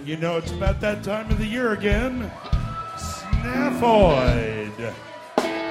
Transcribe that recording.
You know, it's about that time of the year again. Snaffoid.